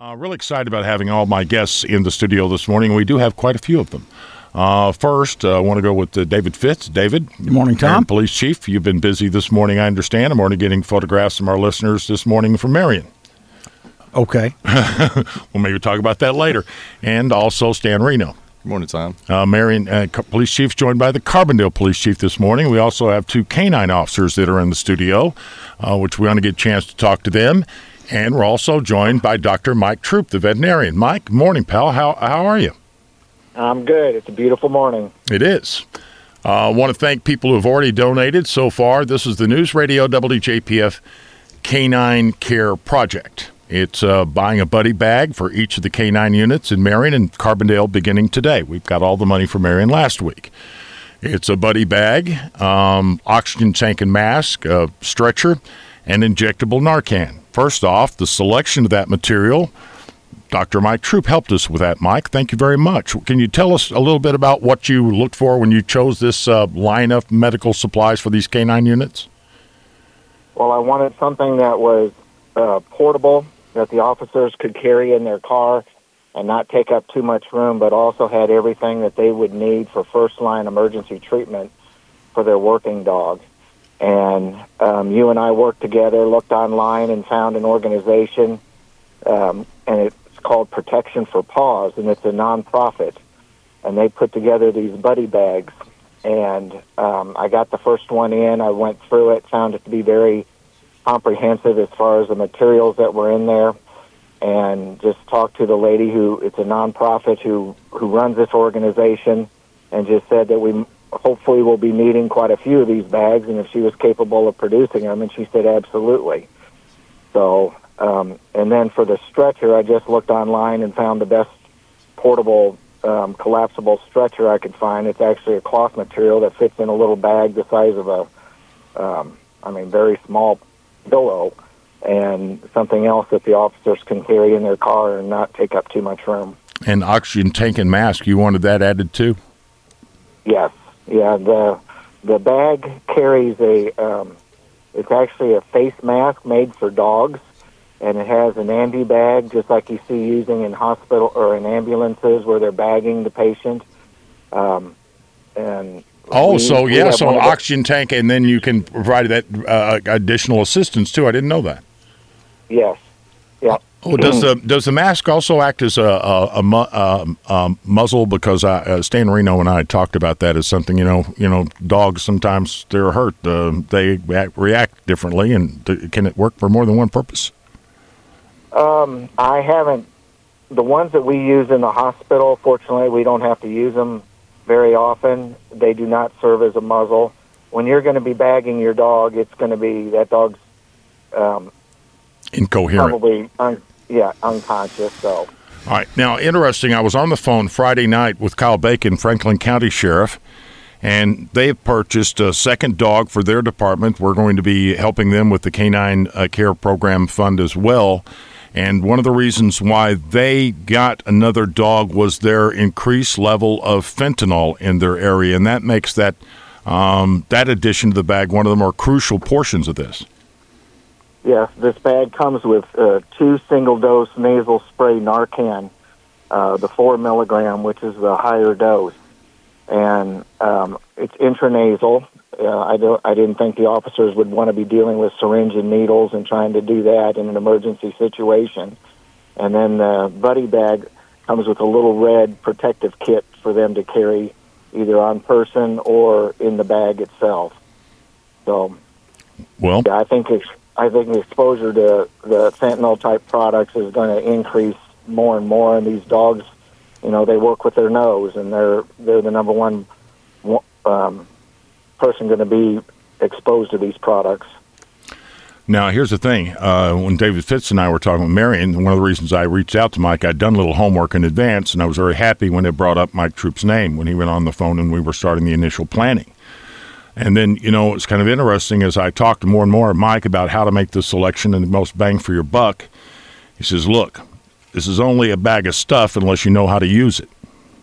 Really excited about having all my guests in the studio this morning. We do have quite a few of them. First, I want to go with David Fitz. David. Good morning, Tom. Marion Police Chief. You've been busy this morning, I understand. I'm already getting photographs from our listeners this morning from Marion. Okay. We'll maybe talk about that later. And also Stan Reno. Good morning, Tom. Marion Police Chief joined by the Carbondale Police Chief this morning. We also have two canine officers that are in the studio, which we want to get a chance to talk to them. And we're also joined by Dr. Mike Troop, the veterinarian. Mike, good morning, pal. How are you? I'm good. It's a beautiful morning. It is. I want to thank people who have already donated so far. This is the News Radio WJPF Canine Care Project. It's buying a buddy bag for each of the canine units in Marion and Carbondale beginning today. We've got all the money for Marion last week. It's a buddy bag, oxygen tank and mask, a stretcher, and injectable Narcan. First off, the selection of that material, Dr. Mike Troop helped us with that. Mike, thank you very much. Can you tell us a little bit about what you looked for when you chose this line of medical supplies for these canine units? Well, I wanted something that was portable, that the officers could carry in their car and not take up too much room, but also had everything that they would need for first-line emergency treatment for their working dog. And you and I worked together, looked online, and found an organization, and it's called Protection for Paws, and it's a nonprofit. And they put together these buddy bags. And I got the first one in. I went through it, found it to be very comprehensive as far as the materials that were in there, and just talked to the lady it's a nonprofit who runs this organization, and just said that we hopefully will be needing quite a few of these bags, and if she was capable of producing them, and she said absolutely. So, and then for the stretcher, I just looked online and found the best portable collapsible stretcher I could find. It's actually a cloth material that fits in a little bag the size of a, very small pillow, and something else that the officers can carry in their car and not take up too much room. And oxygen tank and mask, you wanted that added too? Yes. Yeah, the bag carries it's actually a face mask made for dogs, and it has an ambu bag, just like you see using in hospital or in ambulances where they're bagging the patient. So oxygen tank, and then you can provide that additional assistance too. I didn't know that. Yes. Yeah. Oh, does the mask also act as a muzzle? Because Stan Reno and I talked about that as something. Dogs sometimes they're hurt. They react differently, and can it work for more than one purpose? I haven't. The ones that we use in the hospital, fortunately, we don't have to use them very often. They do not serve as a muzzle. When you're going to be bagging your dog, it's going to be that dog's incoherent. Probably, unconscious. So. All right. Now, interesting, I was on the phone Friday night with Kyle Bacon, Franklin County Sheriff, and they've purchased a second dog for their department. We're going to be helping them with the Canine Care Program Fund as well. And one of the reasons why they got another dog was their increased level of fentanyl in their area, and that makes that addition to the bag one of the more crucial portions of this. Yes, this bag comes with 2 single-dose nasal spray Narcan, the 4 milligram, which is the higher dose, and it's intranasal. I didn't think the officers would want to be dealing with syringe and needles and trying to do that in an emergency situation. And then the buddy bag comes with a little red protective kit for them to carry either on person or in the bag itself. So, well, yeah, I think the exposure to the fentanyl-type products is going to increase more and more, and these dogs, they work with their nose, and they're the number one person going to be exposed to these products. Now, here's the thing. When David Fitz and I were talking with Marion, one of the reasons I reached out to Mike, I'd done a little homework in advance, and I was very happy when it brought up Mike Troop's name when he went on the phone and we were starting the initial planning. And then, it's kind of interesting as I talked more and more of Mike about how to make this selection and the most bang for your buck. He says, look, this is only a bag of stuff unless you know how to use it.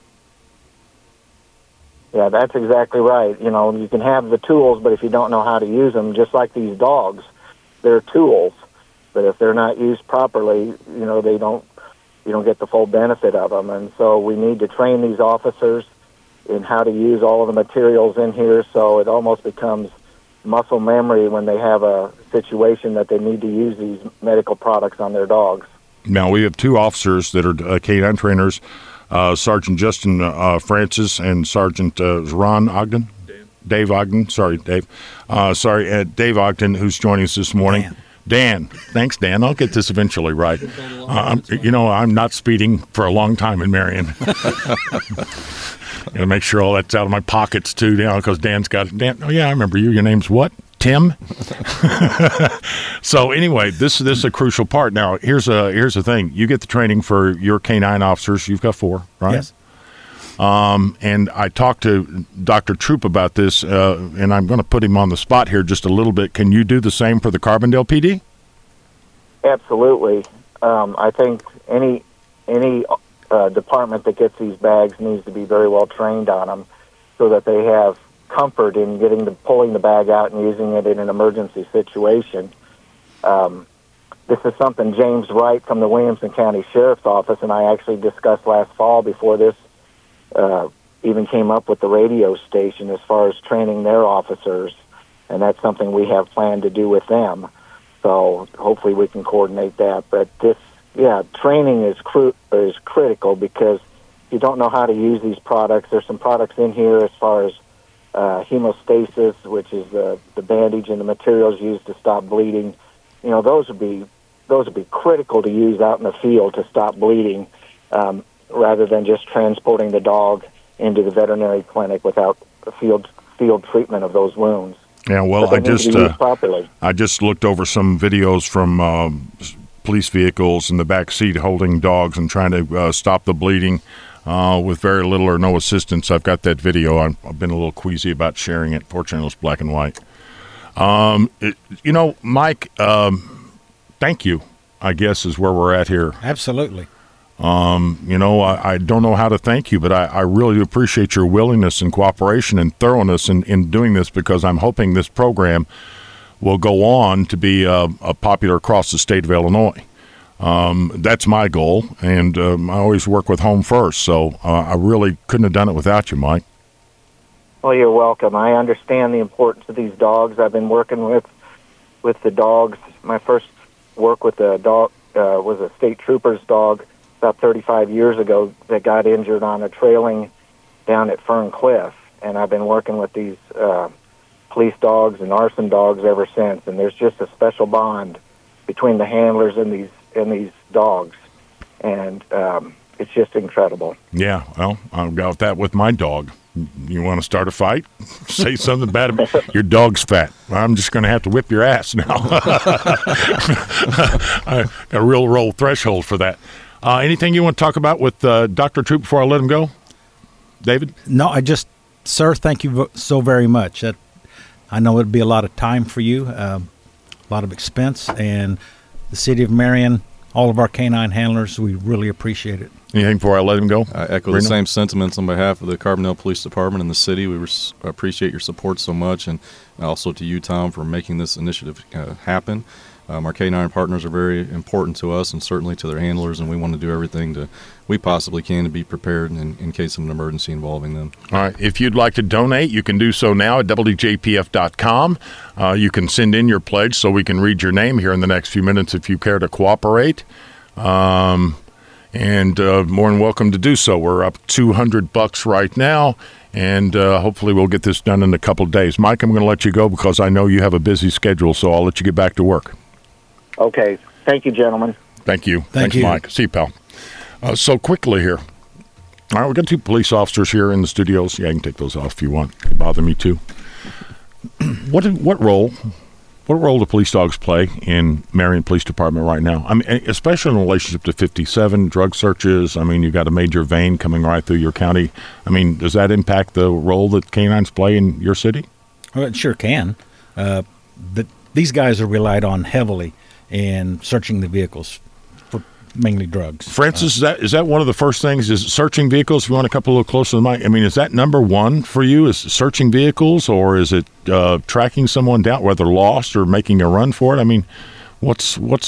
Yeah, that's exactly right. You can have the tools, but if you don't know how to use them, just like these dogs, they're tools. But if they're not used properly, they don't you don't get the full benefit of them. And so we need to train these officers in how to use all of the materials in here, so it almost becomes muscle memory when they have a situation that they need to use these medical products on their dogs. Now, we have two officers that are canine trainers, Sergeant Justin Francis and Sergeant Ron Ogden? Dave Ogden. Sorry, Dave. Dave Ogden, who's joining us this morning. Dan. Thanks, Dan. I'll get this eventually right. I'm not speeding for a long time in Marion. Got to make sure all that's out of my pockets, too, because Dan's got it. Dan, oh, yeah, I remember you. Your name's what? Tim? So, anyway, this is a crucial part. Now, here's the thing. You get the training for your canine officers. You've got 4, right? Yes. And I talked to Dr. Troop about this, and I'm going to put him on the spot here just a little bit. Can you do the same for the Carbondale PD? Absolutely. I think any department that gets these bags needs to be very well trained on them so that they have comfort in pulling the bag out and using it in an emergency situation. This is something James Wright from the Williamson County Sheriff's Office and I actually discussed last fall before this even came up with the radio station as far as training their officers, and that's something we have planned to do with them. So hopefully we can coordinate that. But training is critical because you don't know how to use these products. There's some products in here as far as hemostasis, which is the bandage and the materials used to stop bleeding. Those would be critical to use out in the field to stop bleeding, rather than just transporting the dog into the veterinary clinic without field treatment of those wounds. Yeah, well, I just looked over some videos from police vehicles in the back seat holding dogs and trying to stop the bleeding with very little or no assistance. I've got that video. I've been a little queasy about sharing it. Fortunately, it's black and white. Mike, thank you, I guess, is where we're at here. Absolutely. I don't know how to thank you, but I really appreciate your willingness and cooperation and thoroughness in doing this, because I'm hoping this program will go on to be popular across the state of Illinois. That's my goal, and I always work with Home First, so I really couldn't have done it without you, Mike. Well, you're welcome. I understand the importance of these dogs. I've been working with the dogs. My first work with the dog was a state trooper's dog about 35 years ago that got injured on a trailing down at Fern Cliff, and I've been working with these police dogs and arson dogs ever since. And there's just a special bond between the handlers and these dogs, and it's just incredible. Yeah, well, I've got that with my dog. You want to start a fight? Say something bad about your dog's fat. I'm just going to have to whip your ass now. I got a real low threshold for that. Anything you want to talk about with Dr. Troop before I let him go? David? No, sir, thank you so very much. I know it'd be a lot of time for you, a lot of expense, and the city of Marion, all of our canine handlers, we really appreciate it. Anything before I let him go? I echo the same sentiments on behalf of the Carbondale Police Department and the city. We appreciate your support so much, and also to you, Tom, for making this initiative happen. Our canine partners are very important to us and certainly to their handlers, and we want to do everything we possibly can to be prepared in case of an emergency involving them. All right. If you'd like to donate, you can do so now at WJPF.com. You can send in your pledge so we can read your name here in the next few minutes if you care to cooperate. And more than welcome to do so. We're up $200 right now, and hopefully we'll get this done in a couple of days. Mike, I'm going to let you go because I know you have a busy schedule, so I'll let you get back to work. Okay. Thank you, gentlemen. Thank you. Thanks, Mike. See you, pal. So quickly here. All right, we've got 2 police officers here in the studios. Yeah, you can take those off if you want. They bother me too. What role do police dogs play in Marion Police Department right now? I mean, especially in relationship to 57 drug searches. I mean, you've got a major vein coming right through your county. I mean, does that impact the role that canines play in your city? Well, it sure can. These guys are relied on heavily in searching the vehicles for mainly drugs. Francis, is that one of the first things? Is searching vehicles? If you want to come a little closer to the mic, I mean, is that number one for you? Is searching vehicles, or is it tracking someone down, whether lost or making a run for it? I mean, what's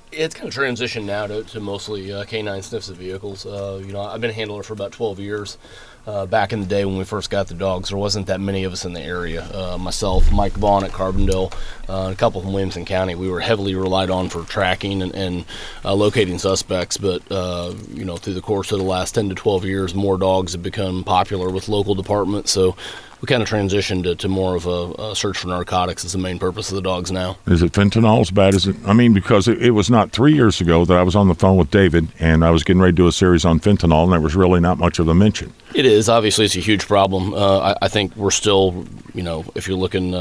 It's kind of transitioned now to mostly canine sniffs of vehicles. I've been a handler for about 12 years. Back in the day when we first got the dogs, there wasn't that many of us in the area. Myself, Mike Vaughn at Carbondale, and a couple from Williamson County, we were heavily relied on for tracking and locating suspects. But, through the course of the last 10 to 12 years, more dogs have become popular with local departments. So we kind of transitioned to more of a search for narcotics as the main purpose of the dogs now. Is it fentanyl as bad as it? I mean, because it was not 3 years ago that I was on the phone with David, and I was getting ready to do a series on fentanyl, and there was really not much of a mention. It is. Obviously, it's a huge problem. I think we're still, if you're looking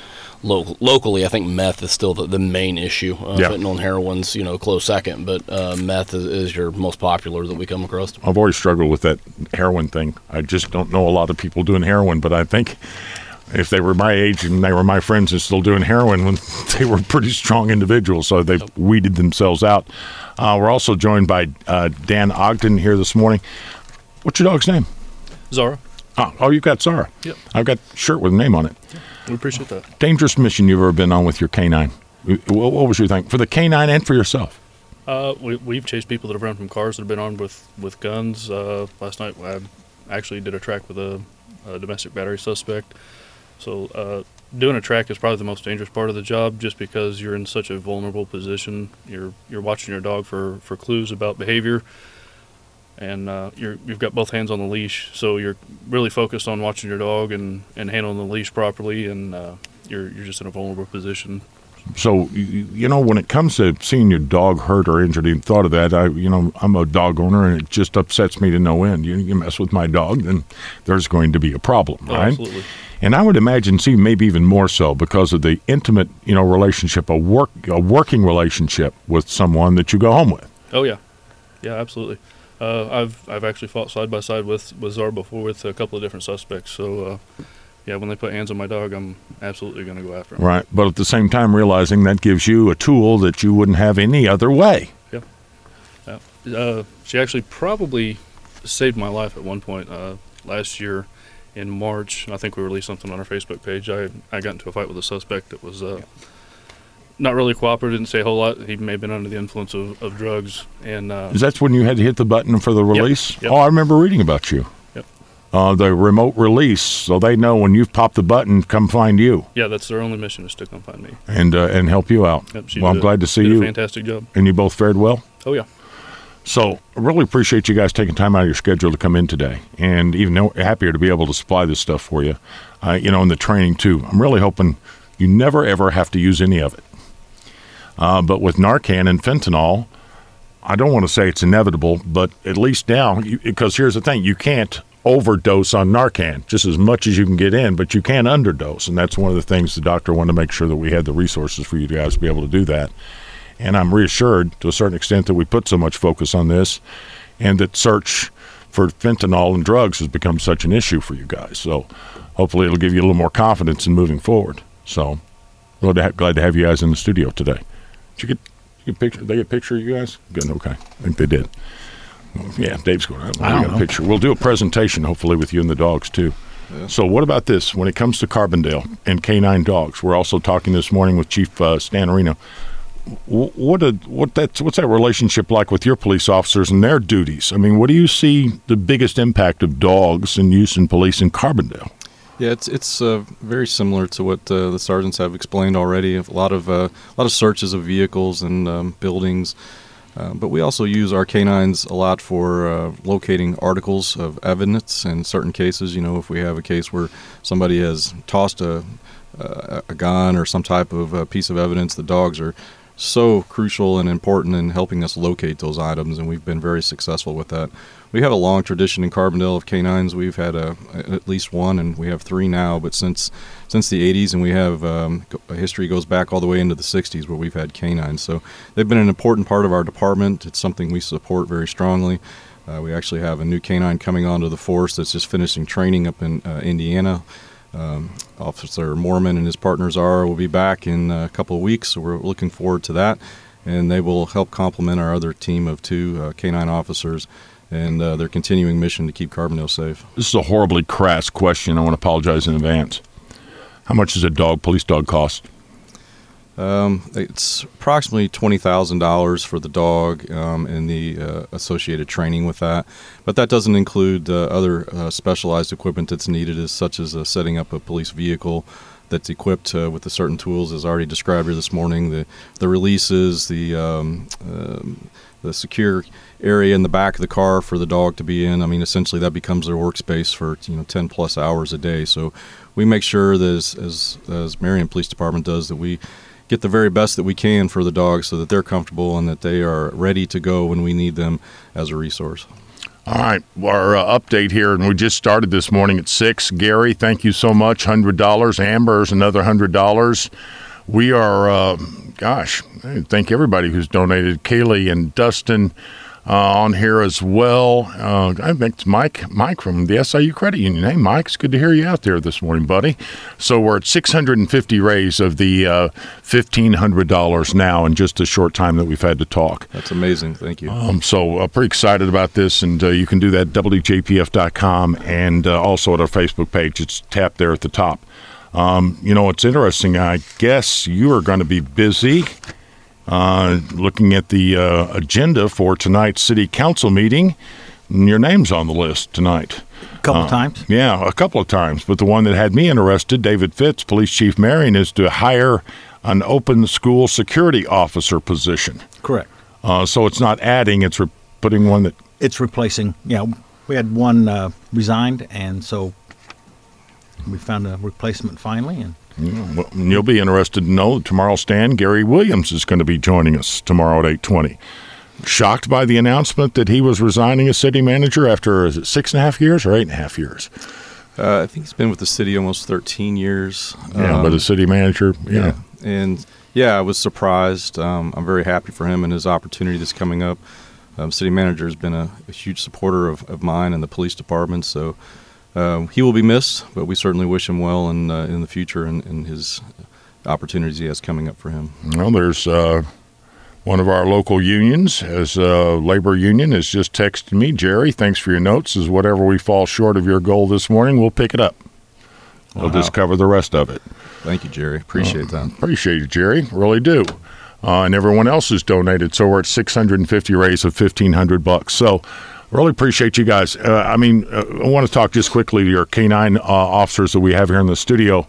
locally, I think meth is still the main issue. Fentanyl and heroin's, close second, but meth is your most popular that we come across. I've always struggled with that heroin thing. I just don't know a lot of people doing heroin, but I think if they were my age and they were my friends and still doing heroin, they were pretty strong individuals, so they've weeded themselves out. We're also joined by Dan Ogden here this morning. What's your dog's name? Zara. Oh, you've got Zara. Yep. I've got a shirt with a name on it. We appreciate that. Dangerous mission you've ever been on with your canine? What was your thing? For the canine and for yourself? We've chased people that have run from cars that have been armed with guns. Last night I actually did a track with a domestic battery suspect. So doing a track is probably the most dangerous part of the job, just because you're in such a vulnerable position. You're watching your dog for clues about behavior. And you've got both hands on the leash, so you're really focused on watching your dog and handling the leash properly, and you're just in a vulnerable position. So, when it comes to seeing your dog hurt or injured, you thought of that. I'm a dog owner, and it just upsets me to no end. You mess with my dog, then there's going to be a problem, right? Absolutely. And I would imagine, maybe even more so because of the intimate, relationship, a working relationship with someone that you go home with. Oh yeah, absolutely. I've actually fought side by side with Zara before with a couple of different suspects. So, when they put hands on my dog, I'm absolutely going to go after them. Right, but at the same time realizing that gives you a tool that you wouldn't have any other way. Yeah. She actually probably saved my life at one point. Last year in March, I think we released something on our Facebook page. I got into a fight with a suspect that was not really cooperative, didn't say a whole lot. He may have been under the influence of drugs. And that's when you had to hit the button for the release? Yep. Oh, I remember reading about you. Yep. The remote release, so they know when you've popped the button, come find you. Yeah, that's their only mission, is to come find me. And help you out. Yep, well, I'm glad to see you. Did a fantastic job. And you both fared well? Oh, yeah. So I really appreciate you guys taking time out of your schedule to come in today, and even happier to be able to supply this stuff for you, and the training too. I'm really hoping you never, ever have to use any of it. But with Narcan and fentanyl, I don't want to say it's inevitable, but at least now, because here's the thing, you can't overdose on Narcan, just as much as you can get in, but you can underdose, and that's one of the things the doctor wanted to make sure that we had the resources for you guys to be able to do that. And I'm reassured to a certain extent that we put so much focus on this, and that search for fentanyl and drugs has become such an issue for you guys. So hopefully it'll give you a little more confidence in moving forward. So glad to have you guys in the studio today. Did you get a picture? Did they get a picture of you guys? Good, okay. I think they did. Yeah, Dave's going, I got a picture. We'll do a presentation, hopefully, with you and the dogs, too. Yeah. So what about this? When it comes to Carbondale and canine dogs, we're also talking this morning with Chief Stan Areno. What's that relationship like with your police officers and their duties? I mean, what do you see the biggest impact of dogs and use in police in Carbondale? Yeah, it's very similar to what the sergeants have explained already. A lot of searches of vehicles and buildings, but we also use our canines a lot for locating articles of evidence in certain cases. If we have a case where somebody has tossed a gun or some type of piece of evidence, the dogs are so crucial and important in helping us locate those items, and we've been very successful with that. We have a long tradition in Carbondale of canines. We've had at least one, and we have 3 now, but since the 80s, and we have a history goes back all the way into the 60s where we've had canines. So they've been an important part of our department. It's something we support very strongly. We actually have a new canine coming onto the force that's just finishing training up in Indiana. Officer Mormon and his partners will be back in a couple of weeks, so we're looking forward to that, and they will help complement our other team of 2 canine officers and their continuing mission to keep Carbondale safe. This is a horribly crass question. I want to apologize in advance. How much does a police dog cost? It's approximately $20,000 for the dog and the associated training with that. But that doesn't include other specialized equipment that's needed, such as setting up a police vehicle that's equipped with the certain tools, as already described here this morning, the releases, the secure area in the back of the car for the dog to be in. I mean, essentially that becomes their workspace for 10 plus hours a day. So we make sure that as Marion Police Department does, that we get the very best that we can for the dogs so that they're comfortable and that they are ready to go when we need them as a resource. All right, our update here, and we just started this morning at 6. Gary, thank you so much, $100. Amber's another $100. We are, I thank everybody who's donated. Kaylee and Dustin on here as well. I think it's Mike from the SIU Credit Union. Hey, Mike, it's good to hear you out there this morning, buddy. So we're at 650 raise of the $1,500 now in just a short time that we've had to talk. That's amazing. Thank you. So pretty excited about this, and you can do that at WJPF.com and also at our Facebook page. It's tapped there at the top. It's interesting. I guess you are going to be busy looking at the agenda for tonight's city council meeting. Your name's on the list tonight. A couple of times? Yeah, a couple of times. But the one that had me interested, David Fitz, Police Chief Marion, is to hire an open school security officer position. Correct. So it's not adding, it's putting one that... It's replacing. Yeah, we had one resigned, and so we found a replacement finally, and you'll be interested to know that tomorrow's stand, Gary Williams is going to be joining us tomorrow at 8:20. Shocked by the announcement that he was resigning as city manager after, is it 6.5 years or 8.5 years? I think he's been with the city almost 13 years. Yeah, but as city manager, yeah. And I was surprised. I'm very happy for him and his opportunity that's coming up. City manager has been a huge supporter of mine and the police department, so he will be missed, but we certainly wish him well in the future and his opportunities he has coming up for him. Well, there's one of our local unions, as a labor union, has just texted me, Jerry, thanks for your notes. As whatever we fall short of your goal this morning, we'll pick it up. We'll just cover the rest of it. Thank you, Jerry. Appreciate that. Appreciate it, Jerry. Really do. And everyone else has donated, so we're at 650 raise of $1,500. So really appreciate you guys. I want to talk just quickly to your K-9 officers that we have here in the studio.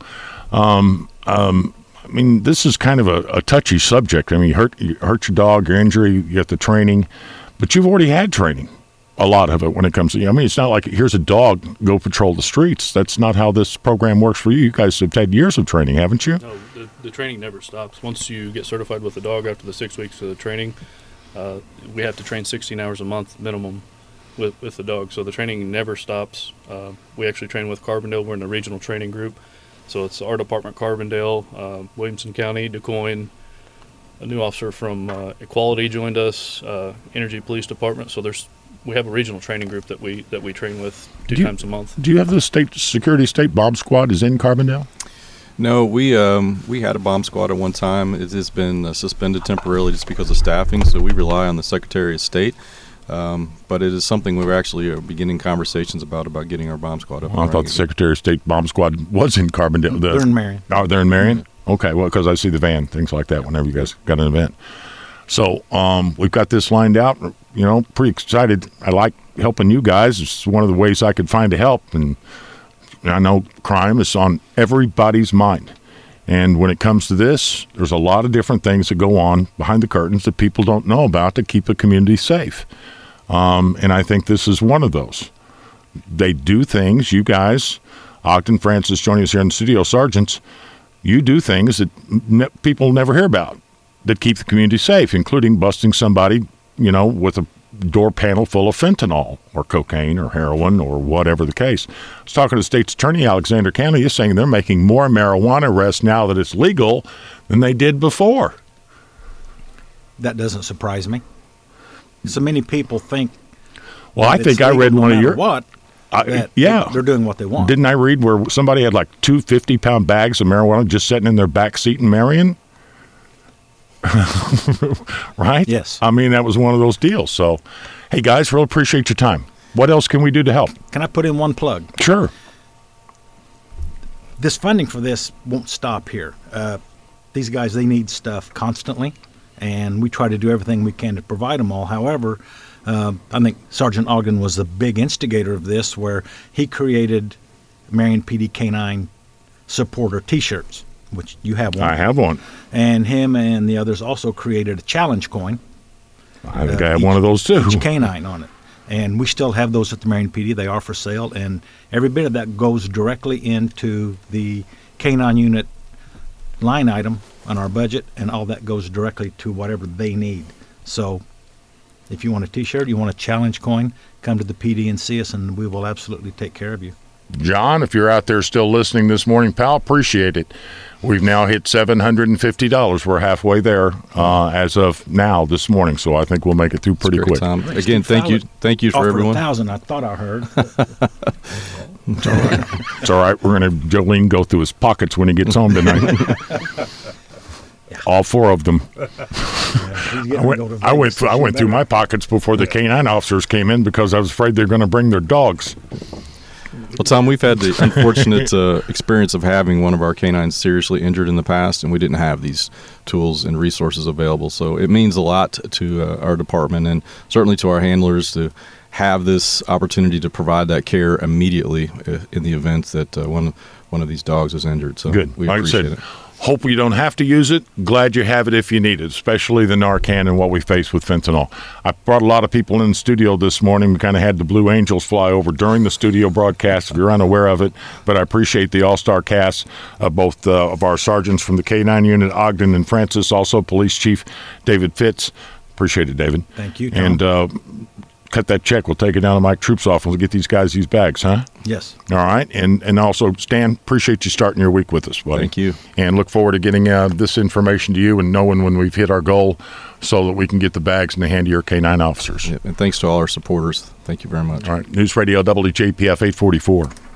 This is kind of a touchy subject. I mean, you hurt your dog, your injury, you get the training, but you've already had training, a lot of it when it comes to, it's not like here's a dog, go patrol the streets. That's not how this program works for you. You guys have had years of training, haven't you? No, the training never stops. Once you get certified with the dog after the 6 weeks of the training, we have to train 16 hours a month minimum with the dog, so the training never stops. We actually train with Carbondale. We're in the regional training group, so it's our department, Carbondale, Williamson County, DuQuoin. A new officer from Equality joined us, Energy Police Department. So we have a regional training group that we train with two times a month. Do you have the state bomb squad is in Carbondale? No, we had a bomb squad at one time. It has been suspended temporarily just because of staffing, so we rely on the Secretary of State. But it is something we're actually beginning conversations about getting our bomb squad up. I thought the Secretary of State bomb squad was in Carbondale. They're in Marion. Oh, they're in Marion? Okay, well, because I see the van, things like that whenever you guys got an event. So we've got this lined out, pretty excited. I like helping you guys. It's one of the ways I could find to help. And I know crime is on everybody's mind. And when it comes to this, there's a lot of different things that go on behind the curtains that people don't know about to keep the community safe. And I think this is one of those. They do things, you guys, Ogden Francis joining us here in the studio, sergeants, you do things that people never hear about that keep the community safe, including busting somebody, with a door panel full of fentanyl or cocaine or heroin or whatever the case. I was talking to the state's attorney, Alexander County. He's saying they're making more marijuana arrests now that it's legal than they did before. That doesn't surprise me. So many people think. Well, I think I read one of your. They're doing what they want. Didn't I read where somebody had like 2 50-pound bags of marijuana just sitting in their back seat in Marion? Right? Yes. That was one of those deals. So, hey guys, really appreciate your time. What else can we do to help? Can I put in one plug? Sure. This funding for this won't stop here. these guys, they need stuff constantly, and we try to do everything we can to provide them all. However, I think Sergeant Ogden was the big instigator of this, where he created Marion PD K-9 supporter T-shirts, which you have one. I have one. And him and the others also created a challenge coin. I think I have one of those too. Each K-9 on it. And we still have those at the Marion PD. They are for sale, and every bit of that goes directly into the K-9 unit line item on our budget, and all that goes directly to whatever they need. So if you want a T-shirt, you want a challenge coin, come to the PD and see us, and we will absolutely take care of you. John, if you're out there still listening this morning, pal, appreciate it. We've now hit $750. We're halfway there as of now this morning, so I think we'll make it through pretty quick. Tom. Again, thank you for everyone. 1,000, I thought I heard. It's all right. It's all right. We're going to Jolene go through his pockets when he gets home tonight. All 4 of them. I went through my pockets before the K-9 officers came in because I was afraid they're going to bring their dogs. Well, Tom, we've had the unfortunate experience of having one of our canines seriously injured in the past, and we didn't have these tools and resources available. So it means a lot to our department and certainly to our handlers to have this opportunity to provide that care immediately in the event that one of these dogs is injured. So good. We like appreciate I said, it. Hope you don't have to use it. Glad you have it if you need it, especially the Narcan and what we face with fentanyl. I brought a lot of people in the studio this morning. We kind of had the Blue Angels fly over during the studio broadcast, if you're unaware of it. But I appreciate the all-star cast of both of our sergeants from the K-9 unit, Ogden and Francis, also Police Chief David Fitz. Appreciate it, David. Thank you, Tom. And cut that check. We'll take it down to Mike Troop's office. We'll get these guys these bags, huh? Yes. All right. And also, Stan, appreciate you starting your week with us, buddy. Thank you. And look forward to getting this information to you and knowing when we've hit our goal so that we can get the bags in the hand of your K-9 officers. Yeah, and thanks to all our supporters. Thank you very much. All right. News Radio WJPF 844.